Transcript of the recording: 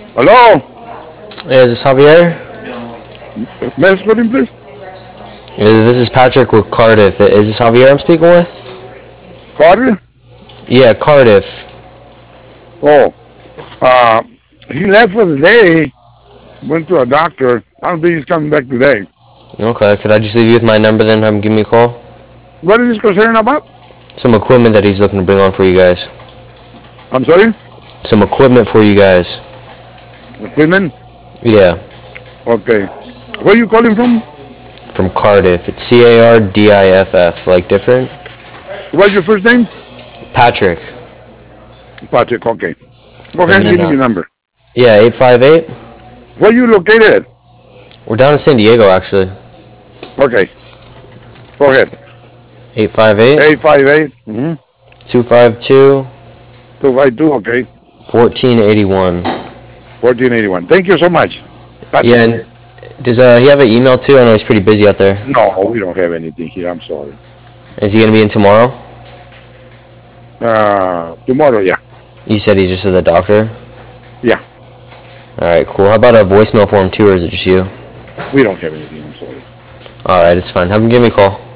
Hello? Hey, is this Javier? May I speak in, please? This is Patrick with Cardiff. Is this Javier I'm speaking with? Carter? Yeah, Cardiff. Oh, uh, he left for the day, went to a doctor. I don't think he's coming back today. Okay, could I just leave you with my number then have him give me a call? What is this concern about? Some equipment that he's looking to bring on for you guys. I'm sorry? Some equipment for you guys. Equipment? Yeah, Okay. Where you calling from? from Cardiff. It's Cardiff, like different. What's your first name? Patrick. Patrick, okay. Go And ahead and then, give me your number. yeah, 858. Where you located? We're down in San Diego, actually. Okay. Go ahead. 858 858 252 252, okay. 1481. 1481. Thank you so much. Yeah, and does he have an email too? I know he's pretty busy out there. No, we don't have anything here. I'm sorry. Is he going to be in tomorrow? Tomorrow, yeah. You said he's just at the doctor? Yeah. Alright, cool. How about a voicemail for him too, or is it just you? We don't have anything. I'm sorry. Alright, it's fine. Have him give me a call.